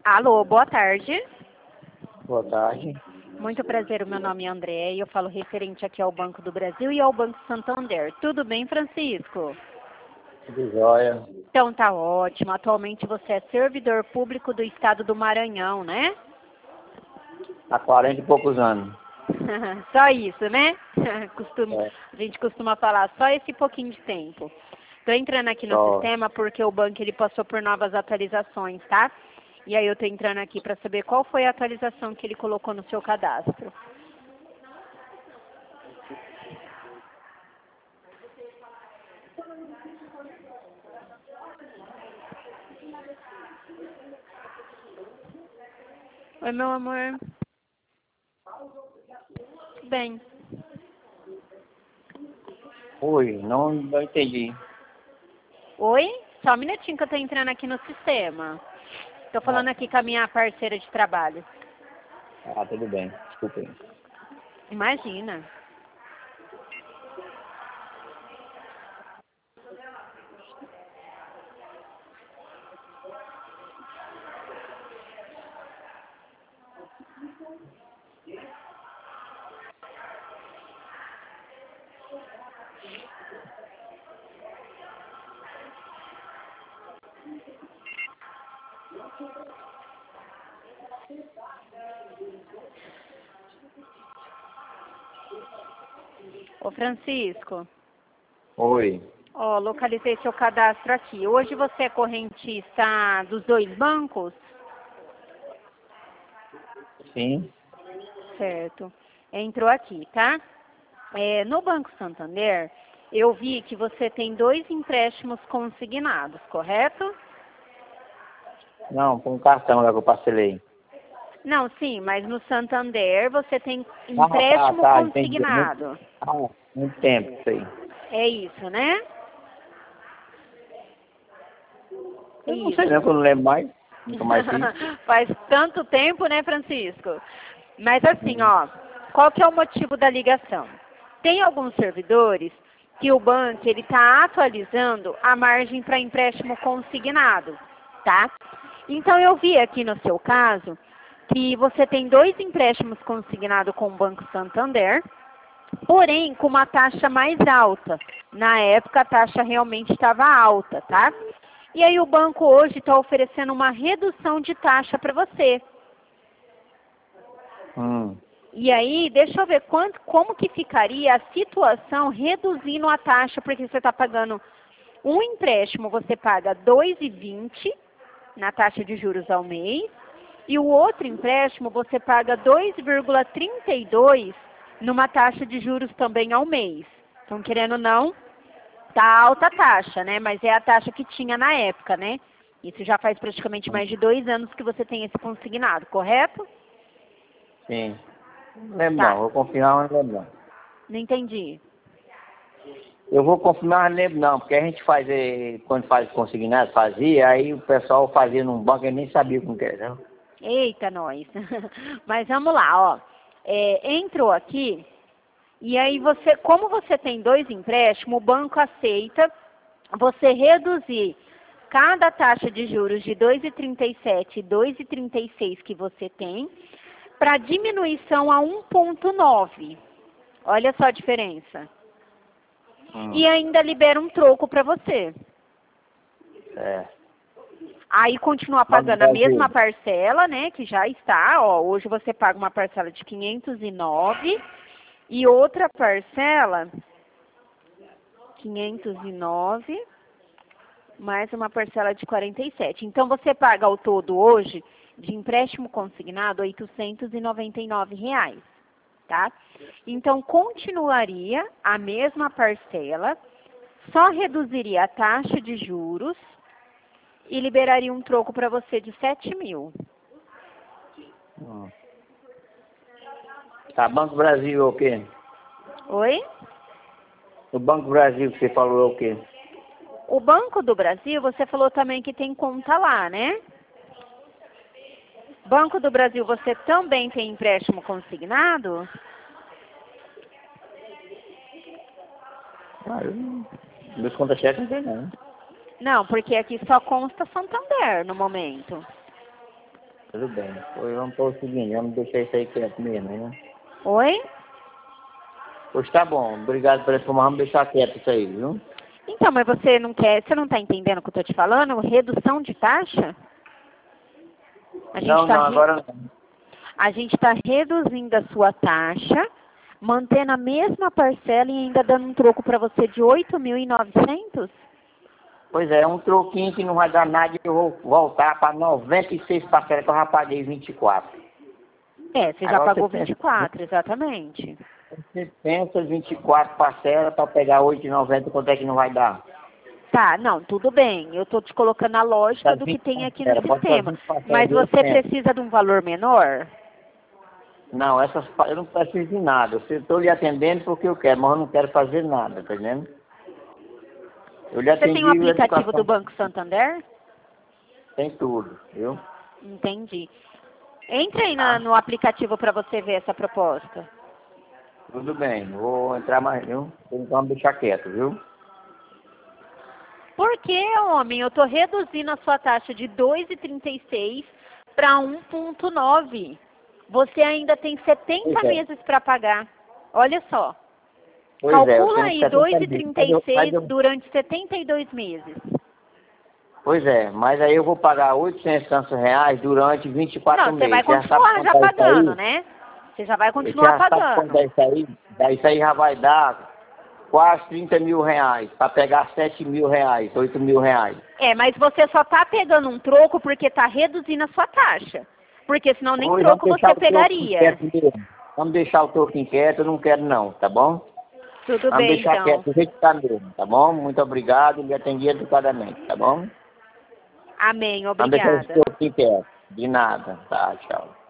Alô, boa tarde. Boa tarde. Muito prazer, o meu nome é André e eu falo referente aqui ao Banco do Brasil e ao Banco Santander. Tudo bem, Francisco? Tudo jóia. Então tá ótimo. Atualmente você é servidor público do estado do Maranhão, né? Há 40 e poucos anos. Só isso, né? É. A gente costuma falar só esse pouquinho de tempo. Estou entrando aqui no Só. sistema porque o banco ele passou por novas atualizações, tá? E aí eu estou entrando aqui para saber qual foi a atualização que ele colocou no seu cadastro. Oi, meu amor. Tudo bem. Oi, não entendi. Oi? Só um minutinho que eu estou entrando aqui no sistema. Estou falando aqui com a minha parceira de trabalho. Ah, tudo bem. Desculpe. Imagina. Ô, Francisco. Oi. Ó, localizei seu cadastro aqui. Hoje você é correntista dos dois bancos? Sim. Certo. Entrou aqui, tá? No Banco Santander, eu vi que você tem 2 empréstimos consignados, correto? Não, com o cartão lá que eu parcelei. Não, sim, mas no Santander você tem Ah, empréstimo tá, entendi. consignado. Muito tempo isso aí. É isso, né? Eu não sei não, que eu não lembro mais. Nunca mais fiz. Faz tanto tempo, né, Francisco? Mas assim, ó, qual que é o motivo da ligação? Tem alguns servidores que o banco ele está atualizando a margem para empréstimo consignado, tá? Então eu vi aqui no seu caso que você tem 2 empréstimos consignados com o Banco Santander, porém com uma taxa mais alta. Na época a taxa realmente estava alta, tá? E aí o banco hoje está oferecendo uma redução de taxa para você. E aí, deixa eu ver como que ficaria a situação reduzindo a taxa, porque você está pagando um empréstimo, você paga 2,20 na taxa de juros ao mês, e o outro empréstimo você paga 2,32 numa taxa de juros também ao mês. Então, querendo ou não, tá alta a taxa, né? Mas é a taxa que tinha na época, né? Isso já faz praticamente mais de 2 anos que você tem esse consignado, correto? Sim. Não lembro Tá. não, vou confirmar, mas não lembro não. Não entendi. Eu vou confirmar, mas não lembro não, porque a gente faz, quando faz consignado, fazia, aí o pessoal fazia num banco e nem sabia como que era, não? Eita, nós. Mas vamos lá, ó. Entrou aqui, e aí você, como você tem 2 empréstimos, o banco aceita você reduzir cada taxa de juros de 2,37 e 2,36 que você tem, para diminuição a 1,9. Olha só a diferença. E ainda libera um troco para você. É. Aí continua Banco do pagando a mesma Brasil. parcela, né, que já está, ó, hoje você paga uma parcela de 509 e outra parcela 509 mais uma parcela de 47. Então você paga ao todo hoje de empréstimo consignado R$ 899, tá? Então continuaria a mesma parcela, só reduziria a taxa de juros e liberaria um troco para você de 7 mil. Tá, Banco Brasil é o quê? Oi? O Banco Brasil que você falou é o quê? O Banco do Brasil, você falou também que tem conta lá, né? Banco do Brasil, você também tem empréstimo consignado? Meus contra-cheques não tem não. Não, porque aqui só consta Santander no momento. Tudo bem. Pois vamos pôr o seguinte, vamos deixar isso aí quieto mesmo, né? Oi? Pois tá bom, obrigado por informar, vamos deixar quieto isso aí, viu? Então, mas você não está entendendo o que eu estou te falando? Redução de taxa? Não, agora não. A gente está reduzindo a sua taxa, mantendo a mesma parcela e ainda dando um troco para você de 8.900? Pois é, um troquinho que não vai dar nada e eu vou voltar para 96 parcelas que eu já paguei 24. Você já pagou 24, exatamente. Você pensa 24 parcelas para pegar 8,90, quanto é que não vai dar? Tá, não, tudo bem. Eu estou te colocando a lógica do que tem aqui no sistema. Mas você precisa de um valor menor? Não, eu não preciso de nada. Eu estou lhe atendendo porque eu quero, mas eu não quero fazer nada, tá entendendo? Você tem o aplicativo do Banco Santander? Tem tudo, viu? Entendi. Entre aí no aplicativo para você ver essa proposta. Tudo bem, vou entrar mais, viu? Então vamos deixar quieto, viu? Por que, homem? Eu estou reduzindo a sua taxa de 2,36 para 1,9. Você ainda tem 70 meses para pagar. Olha só. Calcula aí 2,36 durante 72 meses. Pois é, mas aí eu vou pagar 800 reais durante 24 meses. Não, você vai continuar já pagando, né? Você já vai continuar pagando. Isso aí já vai dar quase 30 mil reais, para pegar 7 mil reais, 8 mil reais. Mas você só está pegando um troco porque está reduzindo a sua taxa. Porque senão nem troco você pegaria. Vamos deixar o troco inquieto, eu não quero não, tá bom? Tudo bem, então. Vamos deixar quieto do jeito que tá mesmo, tá bom? Muito obrigado, me atendi educadamente, tá bom? Amém, obrigada. Vamos deixar o troco inquieto, de nada, tá, tchau.